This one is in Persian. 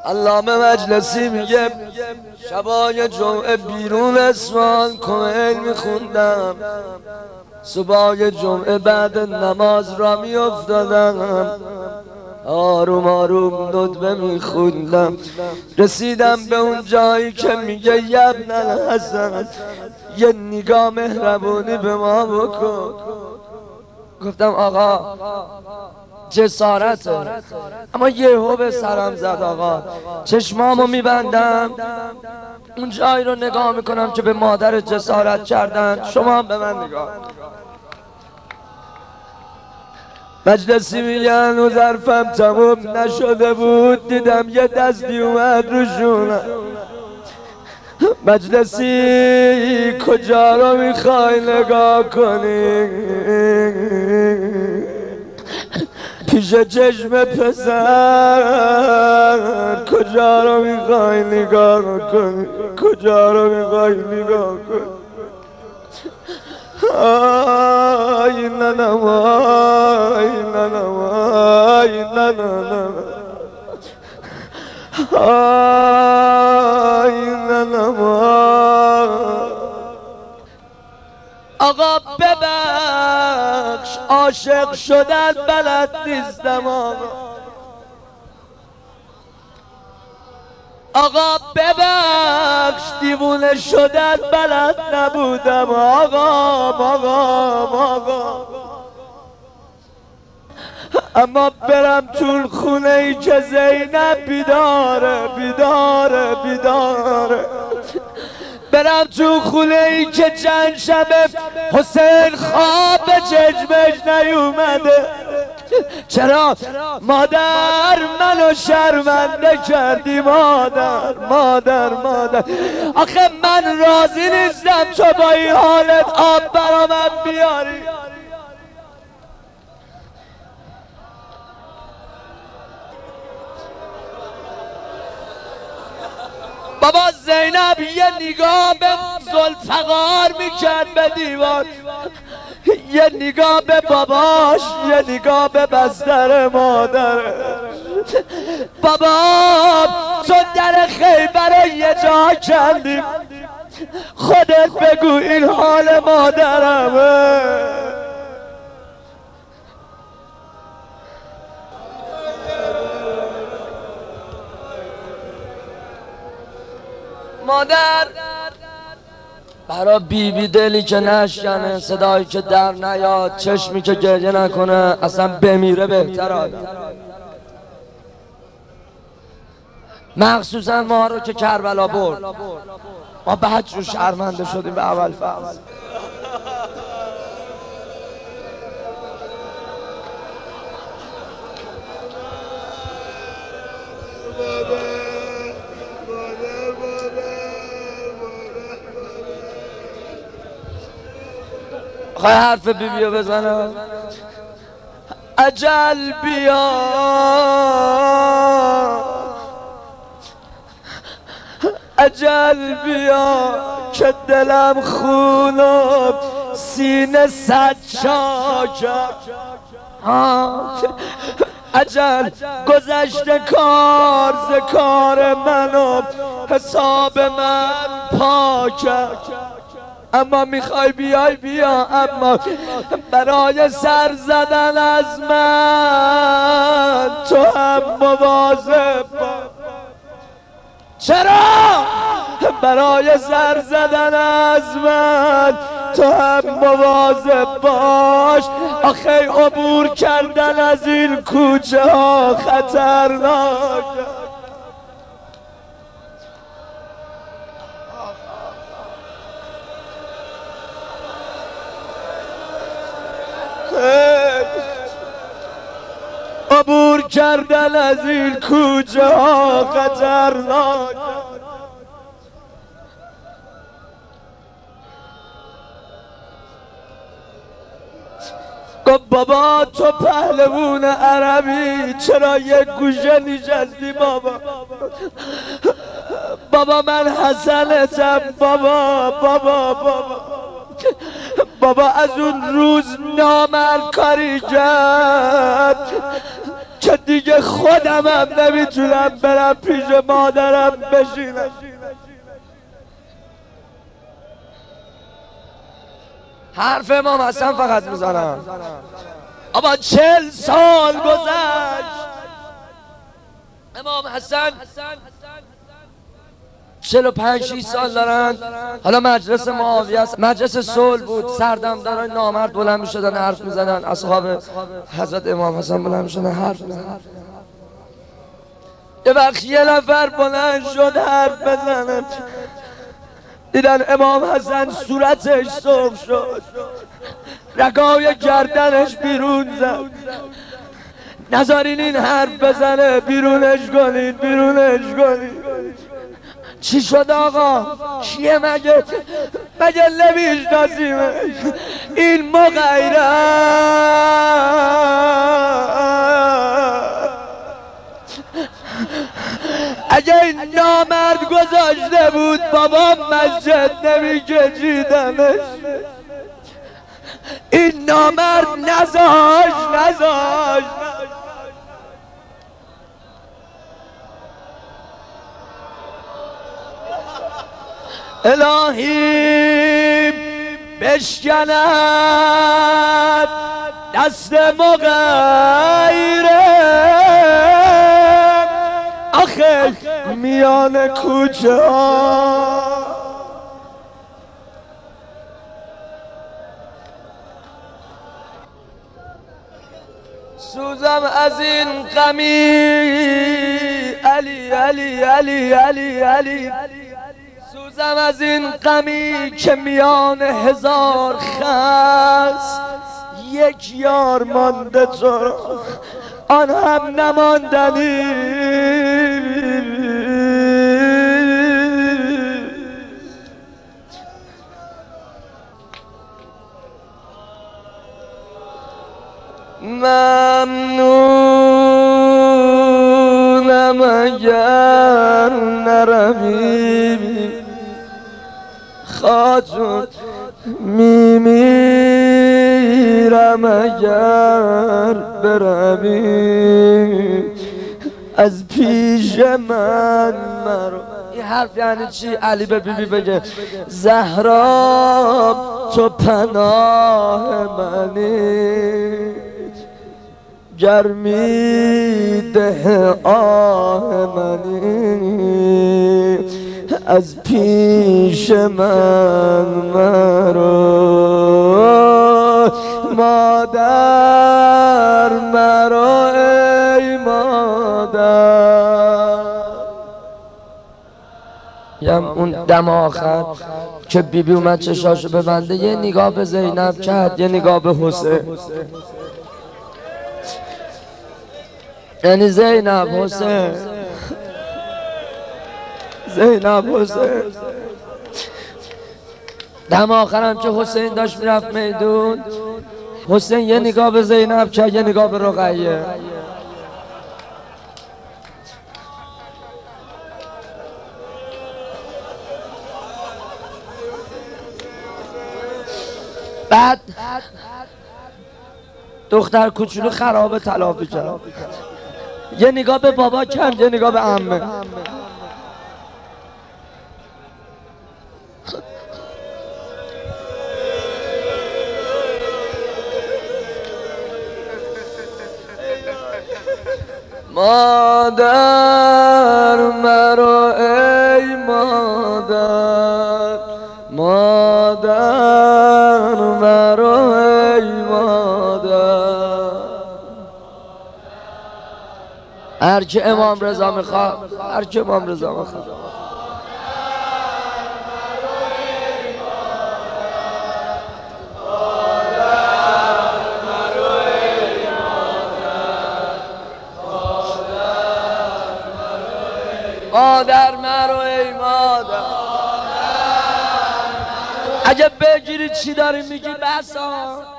علامه مجلسی میگه شبای جمعه بیرون اصفهان کوهل میخوندم، صبحای جمعه بعد نماز را میافتادم، آروم آروم ندبه میخوندم، رسیدم به اون جایی که میگه ابن الحسن یه نگاه مهربونی به ما بکن. گفتم آقا جسارته، اما یهو به سرم زد آقا. چشمامو میبندم، اون جایی رو نگاه میکنم که به مادر جسارت کردن، شما به من نگاه. مجلسی میگن و ظرفم تموم نشده بود، دیدم یه دستی اومد رو شونم. مجلسی کجا رو میخوای نگاه کنی؟ پیش چشم پسر کجا رو میخوای نگاه کنی؟ کجا رو میخوای نگاه کنی؟ آی ننم آی ننم آی ننم آی ننم. آقا ببخش عاشق شدن بلد نیستم آقا ببخش دیوونه شدن بلد نبودم آقا اما برم تو خونه ای که زینب بیداره برم تو خونه ای که چند شبه حسین خواب به چشمش نیومده. چرا مادر منو شرمنده کردی؟ مادر آخه من راضی نیستم تو با این حالت آب برا من بیاری. بابا زینب یه نگاه به ذوالفقار میکرد به دیوار، یه نگاه به باباش، یه نگاه به بستر مادر. بابا تو در خیبر رو یه جا کندی، خودت بگو این حال مادرمه. مادر برا بیبی دلی که نشکنه، صدایی که در نیاد، چشمی که گریه نکنه، اصلا بمیره بهتر آدم. مخصوصا ما رو که کربلا برد، ما بعد جو شرمنده شدیم به اول فصل. خواهی حرف بیبیو بزنم؟ اجل بیا اجل بیا که دلم خون و سینه صد شاکر. اجل گذشته کار ز کار من و حساب من پاکر. اما میخوای بیای بیا، اما برای سر زدن از من تو هم مواظب باش. چرا؟ برای سر زدن از من تو هم مواظب باش. آخه عبور کردن از این کوچه ها خطرناک. عبور کردن از این کوچه ها خطرناک. گفت بابا تو پهلوون عربی چرا یک گوشه نشستی؟ بابا من حسنتم بابا از اون روز نامرد کاری کرد که دیگه خودمم نمیتونم برم پیش مادرم بشینم. حرف امام حسن فقط میزنم. اما 40 سال گذشت، امام حسن 45-6 سال دارن. حالا مجلس معاویه است، مجلس صلح بود، سردمدارای نامرد بلند میشدن حرف میزدن، اصحاب حضرت امام حسن بلند میشدن حرف میزدن. یه وقت یه نفر بلند شد حرف بزنه، دیدن امام حسن صورتش سرخ شد، رگای گردنش بیرون زد. نذارین این حرف بزنه، بیرونش کنید، بیرونش کنید. چی شد آقا؟ کیه مگه نمیشناسیمش؟ این مغیره اگه این نامرد گذاشته بود بابا مسجد نمیکشیدمش. این نامرد نذاشت. الهی بشکند دست مغیره، آخه میان کوچه ها سوزم از این غمی، علی علی علی علی علی، سوزم از این غمی که میان هزار خس یک یار مانده تو، آن هم نماندنی. ممنونم اگر نروی خاتون، میمیرم اگر بروی از پیش من مرو. این حرف یعنی چی؟ علی به بیبی بگه زهرا تو پناه منی، گرمی ده آه منی، از پیش من مرو. مادر مرو ای مادر. اون دم آخر که بیبی اومد چشاشو ببنده، یه نگاه به زینب کرد، یه نگاه به حسین. یعنی زینب حسین، زینب حسین. دم آخرم که حسین داشت میرفت میدون، حسین یه نگاه به زینب کرد، یه نگاه به رقیه. بعد دختر کوچولو خراب تلافی کرد، یه نگاه به بابا کرد، یه نگاه به عمه. مادر مرو ای مادر، مادر مرو ای مادر. هر که امام رضا میخواد، هر که امام رضا میخواد. مادر مرو ای مادر. اگه بگیری چی داری میگی بسا.